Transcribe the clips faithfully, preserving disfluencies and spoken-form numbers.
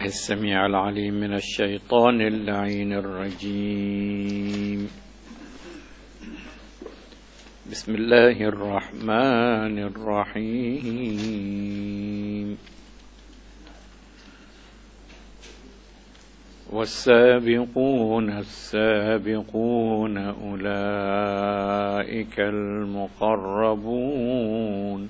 بالله السميع العليم من الشيطان اللعين الرجيم. بسم الله الرحمن الرحيم. والسابقون السابقون أولئك المقربون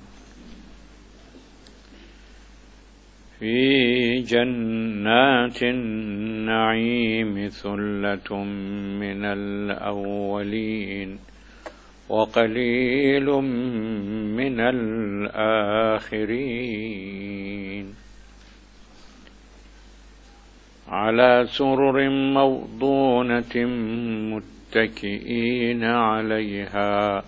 في جنات النعيم ثلة من الأولين وقليل من الآخرين على سرر موضونة متكئين عليها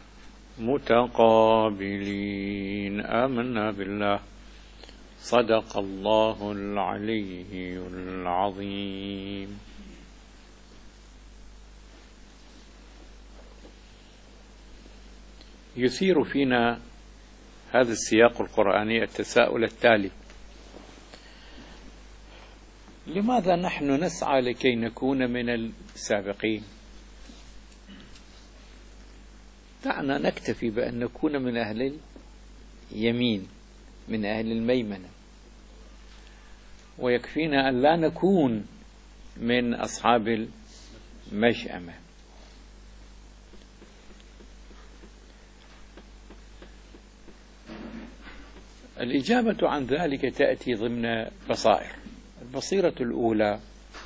متقابلين. آمنا بالله. صدق الله العلي العظيم. يثير فينا هذا السياق القرآني التساؤل التالي: لماذا نحن نسعى لكي نكون من السابقين؟ دعنا نكتفي بأن نكون من أهل اليمين، من أهل الميمنة، ويكفينا أن لا نكون من أصحاب المشأمة. الإجابة عن ذلك تأتي ضمن بصائر. البصيرة الأولى: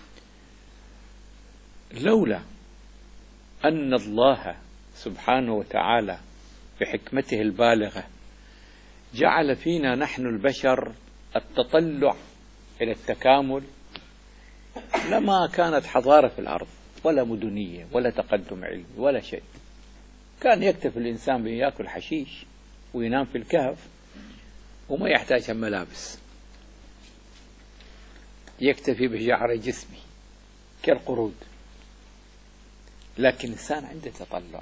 لولا أن الله سبحانه وتعالى بحكمته البالغة جعل فينا نحن البشر التطلع إلى التكامل، لما كانت حضارة في الأرض ولا مدنية ولا تقدم علمي ولا شيء. كان يكتفي الإنسان بأن يأكل حشيش وينام في الكهف وما يحتاج ملابس، يكتفي بشعر جسمي كالقرود. لكن الإنسان عنده تطلع،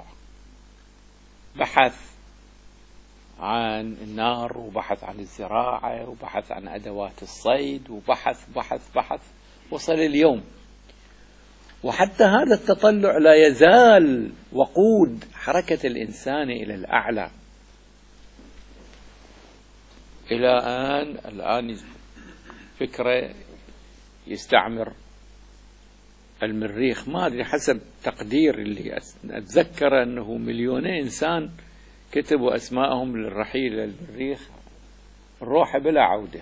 بحث عن النار وبحث عن الزراعة وبحث عن أدوات الصيد وبحث بحث بحث وصل اليوم. وحتى هذا التطلع لا يزال وقود حركة الإنسان إلى الأعلى، إلى أن الآن فكرة يستعمر المريخ. ما أدري، حسب تقدير اللي أتذكر أنه مليونين إنسان كتبوا أسماءهم للرحيل إلى المريخ الروح بلا عودة.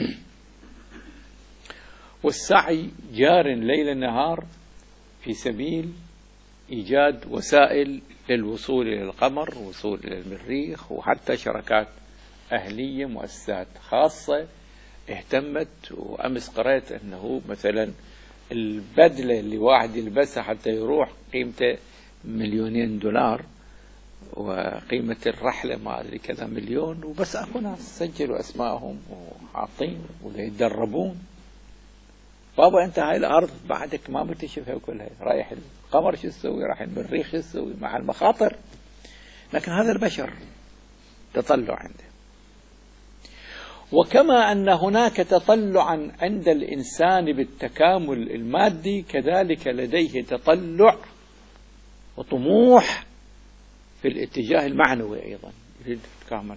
والسعي جار ليل نهار في سبيل إيجاد وسائل للوصول إلى القمر، وصول إلى المريخ، وحتى شركات أهلية، مؤسسات خاصة اهتمت. وأمس قرأت أنه مثلا البدلة اللي واحد يلبسها حتى يروح قيمته مليونين دولار، وقيمة الرحلة ما أدري كذا مليون، وبس أكو ناس سجلوا أسمائهم وحاطين ويتدربون. بابا أنت هاي الأرض بعدك ما بتشوفها كلها، رايح القمر شو تسوي، رايح المريخ شو تسوي، مع المخاطر. لكن هذا البشر تطلع عنده. وكما أن هناك تطلعا عند الإنسان بالتكامل المادي، كذلك لديه تطلع وطموح في الاتجاه المعنوي أيضا، يريد يتكامل.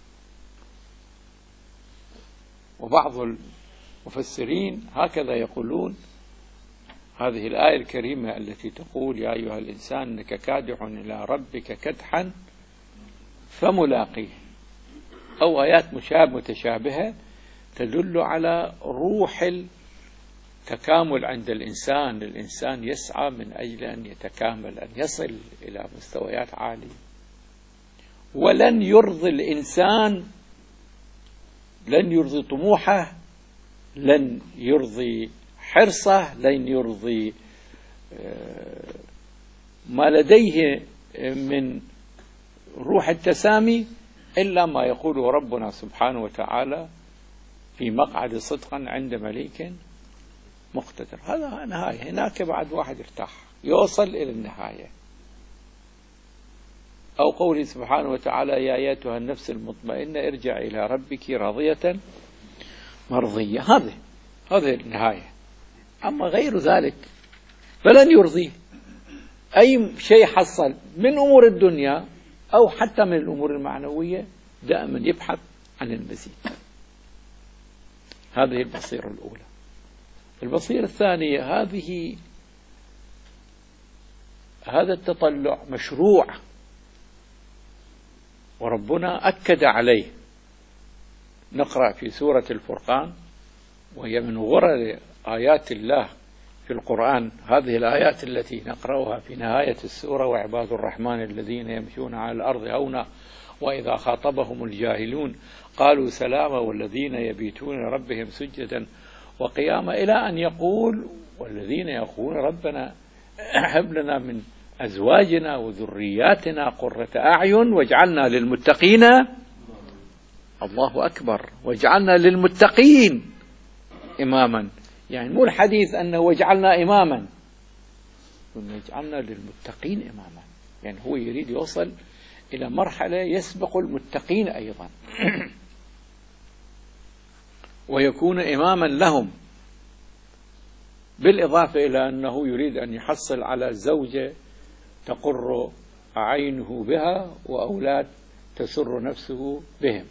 وبعض المفسرين هكذا يقولون: هذه الآية الكريمة التي تقول يا أيها الإنسان إنك كادح إلى ربك كدحا فملاقيه، أو آيات مشابهة متشابهة تدل على روح التكامل عند الإنسان. الإنسان يسعى من أجل أن يتكامل، أن يصل إلى مستويات عالية. ولن يرضي الإنسان، لن يرضي طموحه، لن يرضي حرصه، لن يرضي ما لديه من روح التسامي، إلا ما يقوله ربنا سبحانه وتعالى في مقعد صدق عند مليك مقتدر. هذا نهاية. هناك بعد واحد ارتاح يوصل إلى النهاية. أو قوله سبحانه وتعالى يا أيتها النفس المطمئنة ارجع إلى ربك راضية مرضية. هذا هذه النهاية. أما غير ذلك فلن يرضيه أي شيء حصل من أمور الدنيا أو حتى من الأمور المعنوية، دائما يبحث عن المزيد. هذه البصيرة الأولى. البصيرة الثانية، هذه هذا التطلع مشروع وربنا أكد عليه. نقرأ في سورة الفرقان، وهي من غرر آيات الله في القرآن هذه الآيات التي نقرأها في نهاية السورة: وعباد الرحمن الذين يمشون على الأرض هونا وإذا خاطبهم الجاهلون قالوا سلاما والذين يبيتون ربهم سجدا وقياما، إلى أن يقول: والذين يقولون ربنا هب لنا من أزواجنا وذرياتنا قرة أعين واجعلنا للمتقين، الله أكبر، واجعلنا للمتقين إماما. يعني مو الحديث أنه واجعلنا إماما، واجعلنا للمتقين إماما، يعني هو يريد يوصل إلى مرحلة يسبق المتقين أيضا ويكون إماما لهم، بالإضافة إلى أنه يريد أن يحصل على زوجة تقر عينه بها وأولاد تسر نفسه بهم.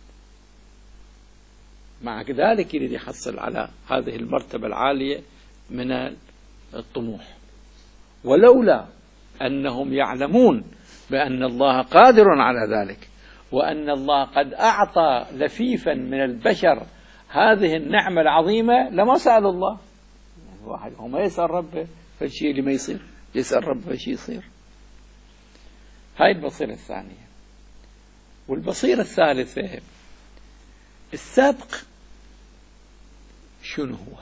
مع ذلك يريد يحصل على هذه المرتبة العالية من الطموح. ولولا أنهم يعلمون بأن الله قادر على ذلك، وأن الله قد أعطى لفيفا من البشر هذه النعمة العظيمة، لما سأل الله. يعني واحد هو ما يسأل ربه فالشيء اللي ما يصير، يسأل ربه فالشيء يصير. هاي البصيرة الثانية. والبصيرة الثالثة، السابق. شنو هو؟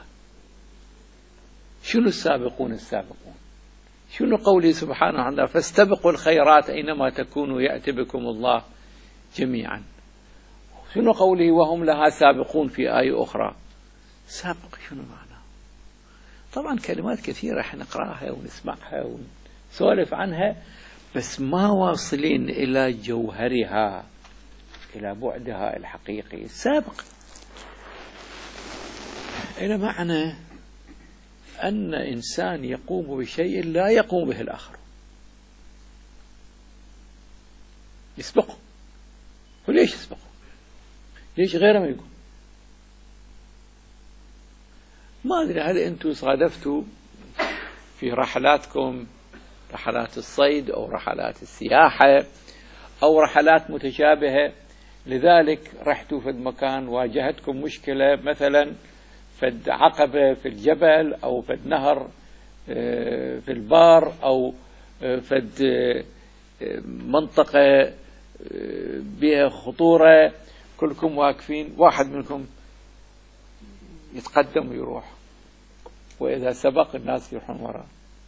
شنو السابقون السابقون؟ شنو قوله سبحانه وتعالى: فاستبقوا الخيرات أينما تكونوا يأتي بكم الله جميعا؟ شنو قوله وهم لها سابقون في آية أخرى؟ سابق شنو معناه؟ طبعا كلمات كثيرة حنقرأها ونسمعها ونسولف عنها، بس ما واصلين إلى جوهرها، إلى بعدها الحقيقي. السابق إلى معنى أن إنسان يقوم بشيء لا يقوم به الآخر، يسبقه. وليش يسبقه؟ ليش غيره ما يقوم؟ ما أدري هل أنتم صادفتوا في رحلاتكم، رحلات الصيد أو رحلات السياحة أو رحلات متشابهة، لذلك رحتوا في المكان واجهتكم مشكلة، مثلا فد عقبة في الجبل أو فد نهر في البار أو فد منطقة بها خطورة، كلكم واقفين، واحد منكم يتقدم ويروح، وإذا سبق الناس يروحون وراء.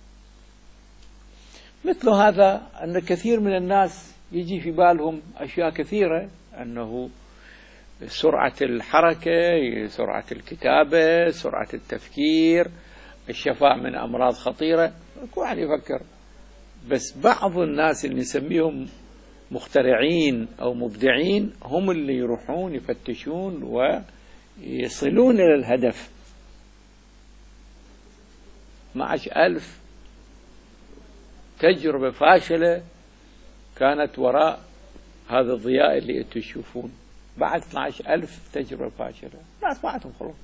مثل هذا أن كثير من الناس يجي في بالهم أشياء كثيرة، أنه سرعة الحركة، سرعة الكتابة، سرعة التفكير، الشفاء من أمراض خطيرة، كل واحد يفكر. بس بعض الناس اللي نسميهم مخترعين أو مبدعين هم اللي يروحون يفتشون ويصلون إلى الهدف. اثنا عشر ألف تجربة فاشلة كانت وراء هذا الضياء اللي أنتم تشوفون، بعد اثنا عشر ألف تجربة فاشلة ناس بعدهم خلص.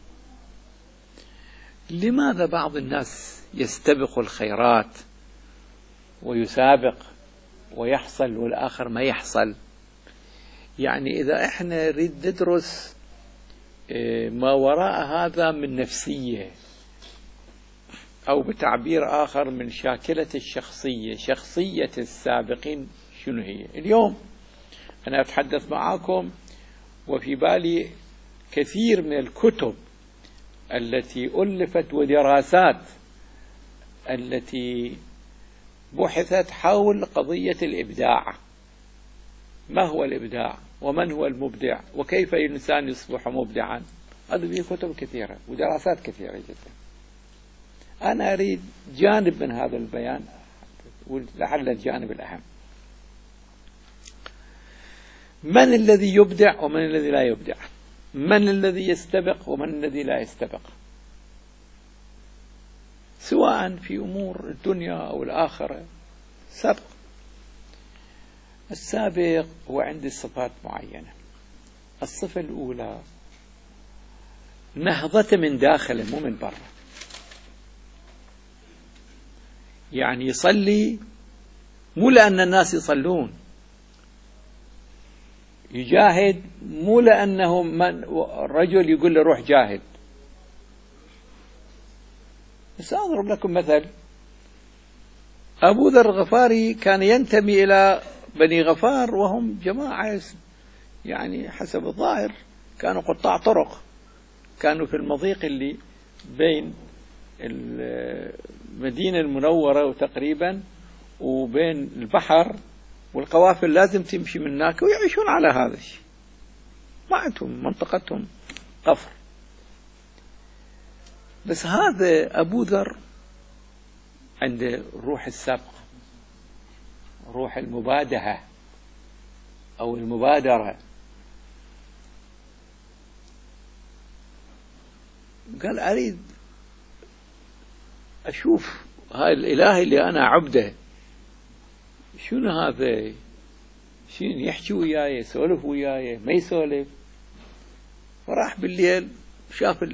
لماذا بعض الناس يستبق الخيرات ويسابق ويحصل والآخر ما يحصل؟ يعني إذا إحنا نريد ندرس ما وراء هذا من نفسية، أو بتعبير آخر من شاكلة الشخصية، شخصية السابقين شنو هي؟ اليوم أنا أتحدث معكم وفي بالي كثير من الكتب التي ألفت ودراسات التي بحثت حول قضية الإبداع. ما هو الإبداع؟ ومن هو المبدع؟ وكيف الإنسان يصبح مبدعا؟ هذه كتب كثيرة ودراسات كثيرة جدا. أنا أريد جانب من هذا البيان، ولعل الجانب الأهم: من الذي يبدع ومن الذي لا يبدع؟ من الذي يستبق ومن الذي لا يستبق، سواء في أمور الدنيا أو الآخرة. سبق. السابق هو عندي صفات معينة. الصفة الأولى نهضة من داخله مو من برا، يعني يصلي مو لأن الناس يصلون، يجاهد مو لأنه من الرجل يقول له روح جاهد. بس أضرب لكم مثل. أبو ذر الغفاري كان ينتمي إلى بني غفار، وهم جماعة يعني حسب الظاهر كانوا قطاع طرق، كانوا في المضيق اللي بين المدينة المنورة وتقريبا وبين البحر، والقوافل لازم تمشي من هناك، ويعيشون على هذا الشيء، ما عندهم منطقتهم قفر. بس هذا أبو ذر عنده روح السبق، روح المبادهة أو المبادرة. قال أريد أشوف هاي الإله اللي أنا عبده شنو هذا، شنو يحكي وياي، يسولف وياي، ما يسولف. فراح بالليل شاف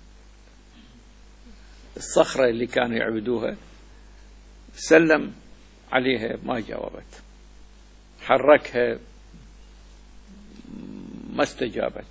الصخرة اللي كانوا يعبدوها، سلم عليها ما جاوبت، حركها ما استجابت.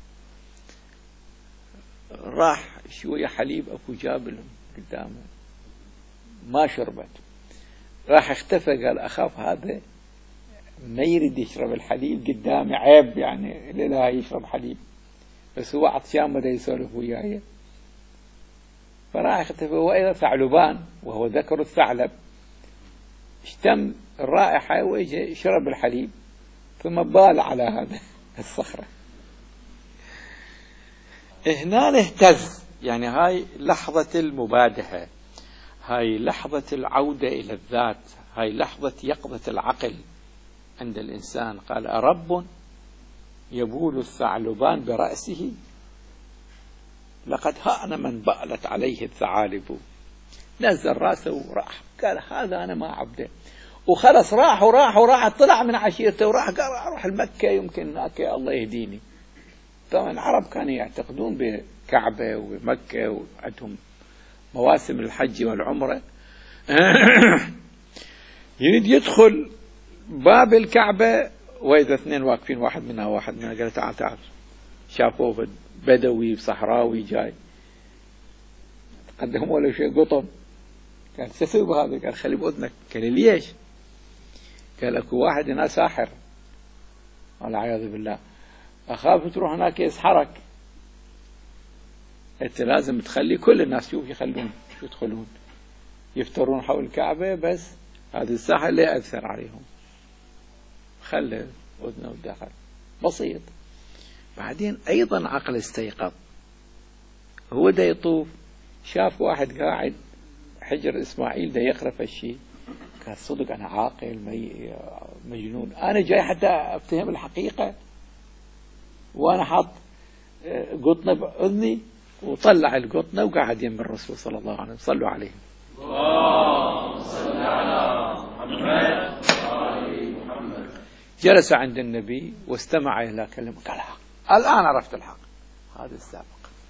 راح شوية حليب أكو جاب لهم قدامه ما شربت، راح اختفى. قال أخاف هذا ما يريد يشرب الحليب قدامي، عيب يعني لا يشرب حليب، بس هو عطشان بدا يسولف وياي. فراح اختفى. وإذا ثعلبان وهو ذكر الثعلب اشتم الرائحة وإجا شرب الحليب، ثم بال على هذا الصخرة. هنا اهتز. يعني هاي لحظة المبادهة، هاي لحظة العودة إلى الذات، هاي لحظة يقظة العقل عند الإنسان. قال أرب يبول الثعلبان برأسه، لقد هأن من بألت عليه الثعالب. نزل رأسه وراح. قال هذا أنا ما عبده. وخلص راح وراح وراح، طلع من عشيرته وراح قال أروح المكة، يمكن هناك الله يهديني. طبعا العرب كانوا يعتقدون بكعبة ومكة وعندهم مواسم الحج والعمرة. يريد يدخل باب الكعبة، وإذا اثنين واقفين، واحد منها واحد منها قال تعال تعال، شافوه بدوي صحراوي جاي، قدموا له شيء قطن. قال سسوي بهذا؟ قال خلي بأذنك. قال ليش؟ قال اكو واحد هنا ساحر والعياذ بالله، أخاف تروح هناك يسحرك، أنت لازم تخلي كل الناس شوف يخلون يدخلون يفترون حول الكعبة، بس هذا الساحر لا يأثر عليهم، خلي أذنه ودخل بسيط. بعدين أيضا عقل استيقظ، هو دا يطوف شاف واحد قاعد حجر إسماعيل دا يقرأ الشيء، قال صدق أنا عاقل مجنون، أنا جاي حتى أفتهم الحقيقة، وأنا حاط قطنة بأذني. وطلع القطنة وقعد يم الرسول صلى الله عليه وسلم. صلوا عليه. اللهم صل على محمد وآل محمد. جلس عند النبي واستمع إلى كلمة، قال الحق، الآن عرفت الحق. هذا السابق.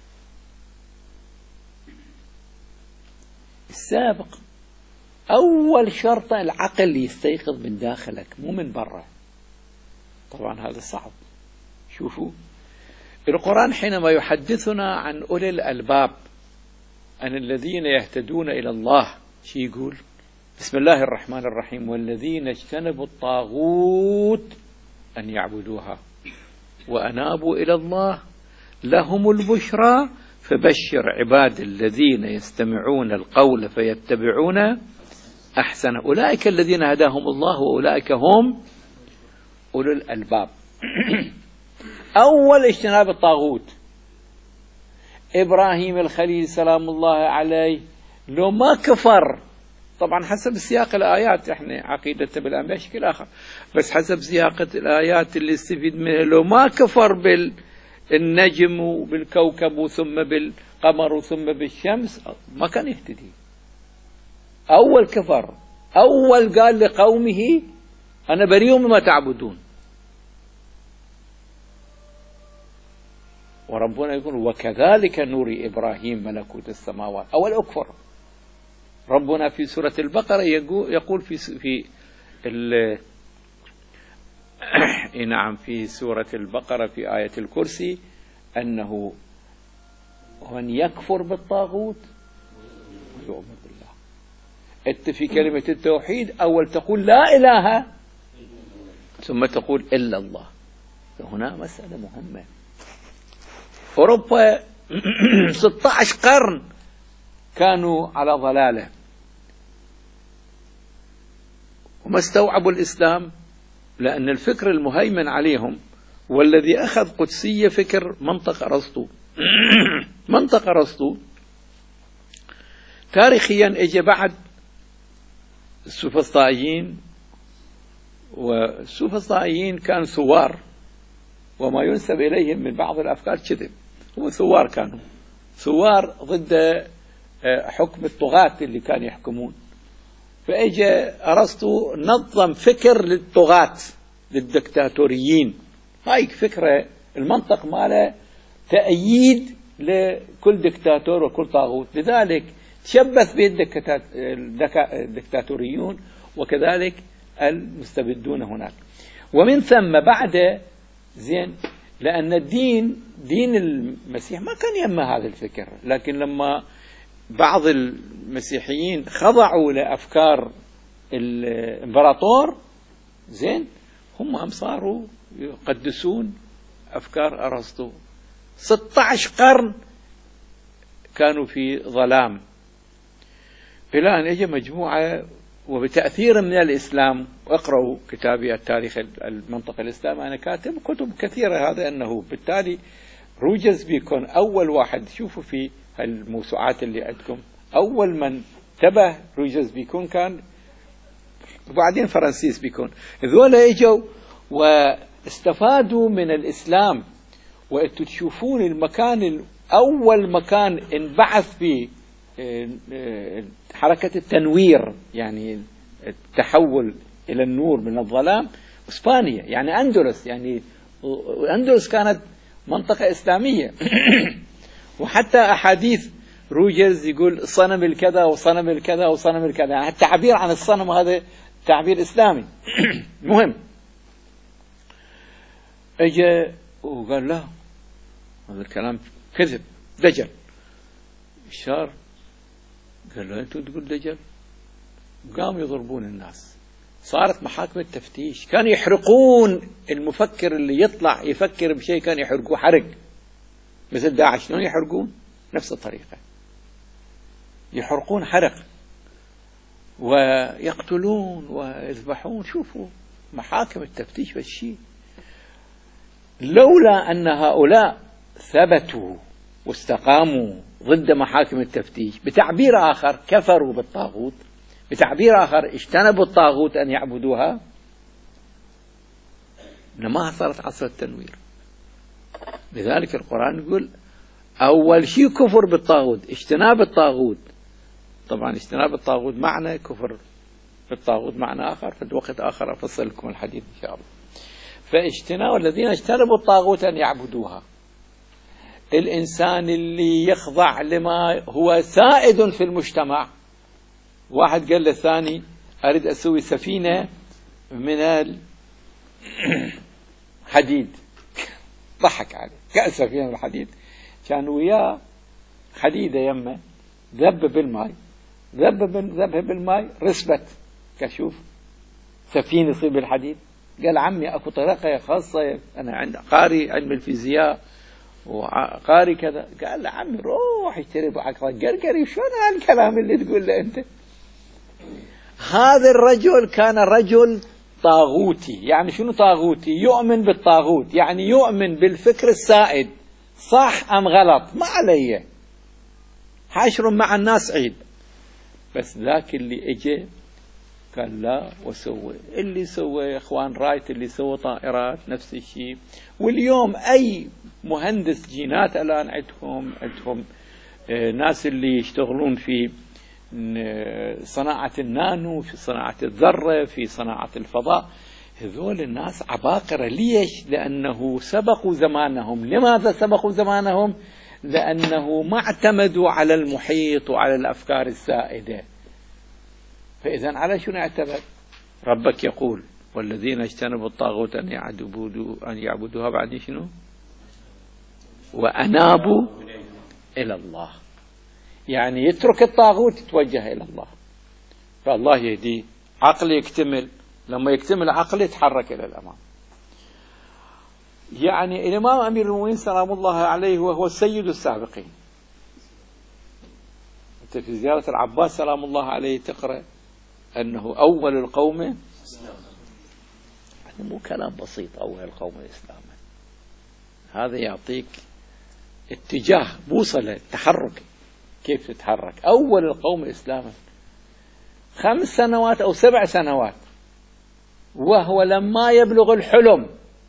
السابق أول شرط العقل يستيقظ من داخلك مو من برا. طبعا هذا صعب. شوفوا القرآن حينما يحدثنا عن أولي الألباب، عن الذين يهتدون إلى الله، شي يقول؟ بسم الله الرحمن الرحيم: والذين اجتنبوا الطاغوت أن يعبدوها وأنابوا إلى الله لهم البشرى فبشر عباد الذين يستمعون القول فيتبعون أحسن أولئك الذين هداهم الله وأولئك هم أولو الألباب. أول اجتناب الطاغوت. إبراهيم الخليل سلام الله عليه لو ما كفر، طبعا حسب سياق الآيات، احنا عقيدته بالأنبياء شكل آخر، بس حسب سياق الآيات اللي استفيد منها، لو ما كفر بالنجم وبالكوكب ثم بالقمر ثم بالشمس ما كان يهتدي. أول كفر، أول قال لقومه أنا بريء مما تعبدون. وربنا يقول وكذلك نوري إبراهيم ملكوت السماوات. أول أكفر. ربنا في سورة البقرة يقول في في ال نعم في سورة البقرة في آية الكرسي أنه من يكفر بالطاغوت ويؤمن بالله. أنت في كلمة التوحيد أول تقول لا إله ثم تقول إلا الله. هنا مسألة مهمة. أوروبا ستة عشر قرن كانوا على ضلالة وما استوعبوا الإسلام، لأن الفكر المهيمن عليهم والذي أخذ قدسية فكر منطق أرسطو. منطق أرسطو تاريخيا اجى بعد السوفسطائيين، والسوفسطائيين كانوا ثوار، وما ينسب إليهم من بعض الأفكار كذب. هم ثوار، كانوا ثوار ضد حكم الطغاة اللي كانوا يحكمون. فاجى أرسطو نظم فكر للطغاة للدكتاتوريين. هاي فكرة المنطق ماله تأييد لكل دكتاتور وكل طاغوت، لذلك تشبث به الدكتاتوريون وكذلك المستبدون هناك. ومن ثم بعد زين، لأن الدين دين المسيح ما كان يما هذا الفكر، لكن لما بعض المسيحيين خضعوا لأفكار الإمبراطور زين، هم هم صاروا يقدسون أفكار أرسطو. ستة عشر قرن كانوا في ظلام، إلى أن اجى مجموعة وبتأثير من الإسلام. واقرأوا كتابي التاريخ المنطق الإسلامي، أنا كاتب كتب كثيرة هذا أنه بالتالي روجرز بيكون أول واحد. شوفوا في الموسوعات اللي عندكم أول من انتبه روجرز بيكون كان، وبعدين فرانسيس بيكون. ذولا اجوا واستفادوا من الإسلام. وأنتم تشوفون المكان أول مكان انبعث فيه حركة التنوير، يعني التحول إلى النور من الظلام، إسبانيا، يعني أندلس. يعني أندلس كانت منطقة إسلامية. وحتى أحاديث روجرز يقول صنم الكذا وصنم الكذا وصنم الكذا، يعني التعبير عن الصنم هذا تعبير إسلامي. مهم. اجى وقال لا، هذا الكلام كذب، دجل. الشار قال له أنتوا تقول دجل؟ قاموا يضربون الناس. صارت محاكم التفتيش، كانوا يحرقون المفكر اللي يطلع يفكر بشيء، كان يحرقوه حرق، مثل داعش شلون يحرقون؟ نفس الطريقة يحرقون حرق ويقتلون ويذبحون. شوفوا محاكم التفتيش والشيء. لولا أن هؤلاء ثبتوا واستقاموا ضد محاكم التفتيش، بتعبير آخر كفروا بالطاغوت، بتعبير آخر اجتنبوا الطاغوت أن يعبدوها، لما صارت عصر التنوير. لذلك القرآن يقول أول شيء كفر بالطاغوت، اجتناب الطاغوت. طبعا اجتناب الطاغوت معنى، كفر بالطاغوت معنى آخر. في وقت آخر أفصل لكم الحديث إن شاء الله. فاجتناب الذين اجتنبوا الطاغوت أن يعبدوها. الإنسان اللي يخضع لما هو سائد في المجتمع. واحد قال للثاني أريد أسوي سفينة من الحديد، ضحك عليه، قال سفينة من الحديد. كان وياه حديدة يمه، ذب بالماء، ذب ذبها بالماء رسبت. قال شوف سفينة يصير بالحديد. قال عمي أكو طريقة خاصة، أنا عند قاري علم الفيزياء وقاري كذا. قال له عمي روح اشتري بعقرة قرقري. شلون هالكلام اللي تقول له أنت؟ هذا الرجل كان رجل طاغوتي. يعني شنو طاغوتي؟ يؤمن بالطاغوت، يعني يؤمن بالفكر السائد. صح أم غلط ما عليه، حشر مع الناس عيد. بس ذاك اللي اجى قال لا وسوى اللي سوى إخوان رايت، اللي سوى طائرات نفس الشيء. واليوم أي مهندس جينات الآن عندهم عندهم ناس اللي يشتغلون في صناعة النانو، في صناعة الذرة، في صناعة الفضاء. هذول الناس عباقرة. ليش؟ لأنه سبقوا زمانهم. لماذا سبقوا زمانهم؟ لأنه ما اعتمدوا على المحيط وعلى الأفكار السائدة. فإذا على شنو اعتمد؟ ربك يقول والذين اجتنبوا الطاغوت أن يعبدوا أن يعبدوها بعد شنو؟ وأنابوا إلى الله. يعني يترك الطاغوت يتوجه إلى الله. فالله يهديه، عقل يكتمل، لما يكتمل عقل يتحرك إلى الأمام. يعني الإمام أمير المؤمنين سلام الله عليه وهو سيد السابقين. أنت في زيارة العباس سلام الله عليه تقرأ أنه أول القوم، يعني مو كلام بسيط أول القوم الإسلام، هذا يعطيك اتجاه بوصلة تحرك، كيف تتحرك. أول القوم إسلاما خمس سنوات أو سبع سنوات، وهو لما يبلغ الحلم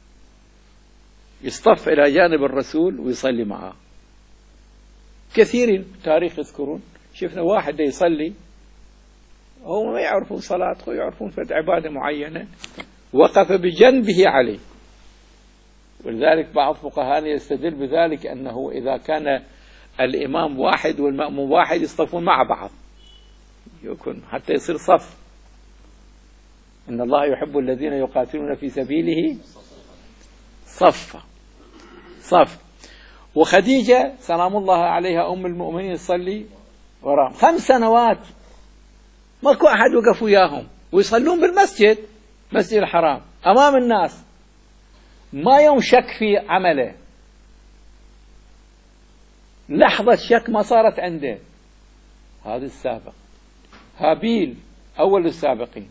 يصطف إلى جانب الرسول ويصلي معه. كثيرين في التاريخ يذكرون شفنا واحد يصلي، هم ما يعرفون صلاة، هم يعرفون فد عبادة معينة، وقف بجنبه عليه. ولذلك بعض فقهاء يستدل بذلك أنه إذا كان الإمام واحد والمأموم واحد يصطفون مع بعض، يكون حتى يصير صف. إن الله يحب الذين يقاتلون في سبيله صفا صف. وخديجة سلام الله عليها أم المؤمنين تصلي وراهم خمس سنوات، ماكو أحد وقف وياهم، ويصلون بالمسجد، مسجد الحرام أمام الناس، ما يوم شك في عمله، لحظة شك ما صارت عنده. هذا السابق. هابيل أول السابقين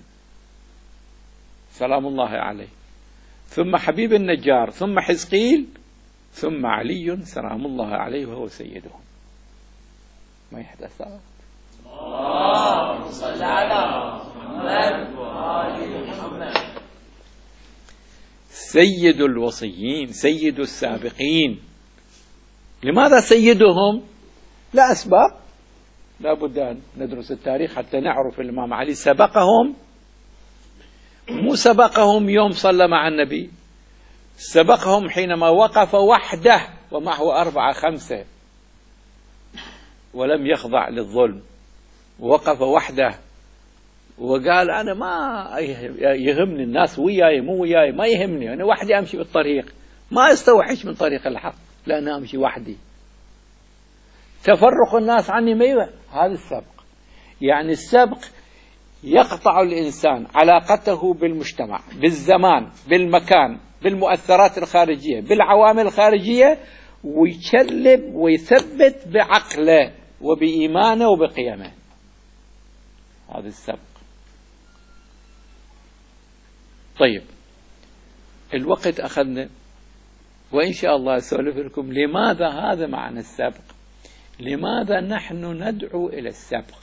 سلام الله عليه، ثم حبيب النجار، ثم حزقيل، ثم علي سلام الله عليه وهو سيدهم. ما يحدث صلاة. اللهم صل على محمد وآل محمد. سيد الوصيين، سيد السابقين. لماذا سيدهم؟ لا أسباب، لا بد أن ندرس التاريخ حتى نعرف الإمام علي سبقهم. مو سبقهم يوم صلى مع النبي، سبقهم حينما وقف وحده ومعه أربعة خمسة ولم يخضع للظلم، وقف وحده وقال أنا ما يهمني الناس وياي مو وياي، ما يهمني، أنا وحدي أمشي بالطريق، ما استوحش من طريق الحق لأن أمشي وحدي، تفرق الناس عني ميوة. هذا السبق. يعني السبق يقطع الإنسان علاقته بالمجتمع، بالزمان، بالمكان، بالمؤثرات الخارجية، بالعوامل الخارجية، ويشلب ويثبت بعقله وبإيمانه وبقيمه. هذا السبق. طيب الوقت أخذنا، وإن شاء الله أسولف لكم لماذا هذا معنى السبق، لماذا نحن ندعو إلى السبق.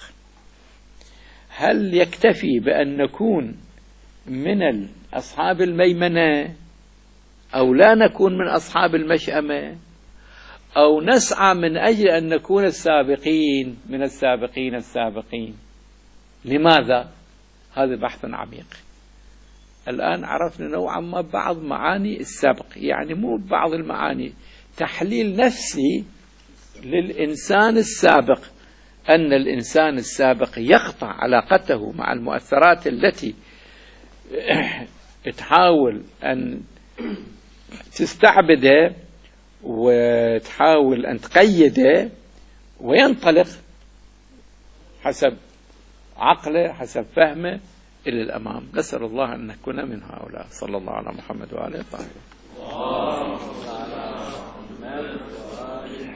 هل يكتفي بأن نكون من أصحاب الميمنة، أو لا نكون من أصحاب المشأمة، أو نسعى من أجل أن نكون السابقين من السابقين السابقين؟ لماذا؟ هذا بحث عميق. الآن عرفنا نوعا ما بعض معاني السبق، يعني مو بعض المعاني، تحليل نفسي للإنسان السابق، أن الإنسان السابق يقطع علاقته مع المؤثرات التي تحاول أن تستعبده وتحاول أن تقيده، وينطلق حسب عقله حسب فهمه إلى الأمام. نسأل الله أن نكون من هؤلاء. صلى الله على محمد وآله الطاهرين.